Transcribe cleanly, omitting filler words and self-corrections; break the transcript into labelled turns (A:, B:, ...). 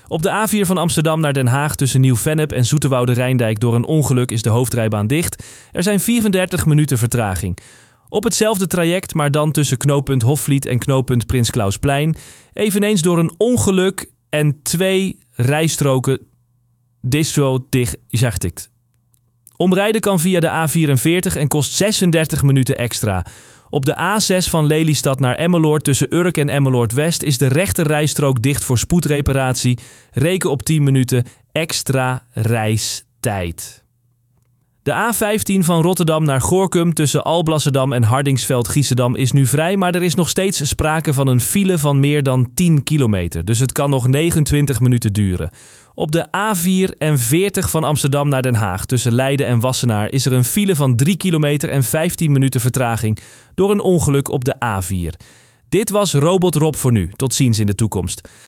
A: Op de A4 van Amsterdam naar Den Haag tussen Nieuw-Vennep en Zoeterwoude-Rijndijk door een ongeluk is de hoofdrijbaan dicht. Er zijn 34 minuten vertraging. Op hetzelfde traject, maar dan tussen knooppunt Hofvliet en knooppunt Prins Clausplein. Eveneens door een ongeluk en 2 rijstroken dicht. Omrijden kan via de A44 en kost 36 minuten extra. Op de A6 van Lelystad naar Emmeloord tussen Urk en Emmeloord-West is de rechter rijstrook dicht voor spoedreparatie. Reken op 10 minuten extra reistijd. De A15 van Rotterdam naar Gorinchem tussen Alblasserdam en Hardingsveld-Giessendam is nu vrij, maar er is nog steeds sprake van een file van meer dan 10 kilometer. Dus het kan nog 29 minuten duren. Op de A44 van Amsterdam naar Den Haag tussen Leiden en Wassenaar is er een file van 3 kilometer en 15 minuten vertraging door een ongeluk op de A4. Dit was Robot Rob voor nu. Tot ziens in de toekomst.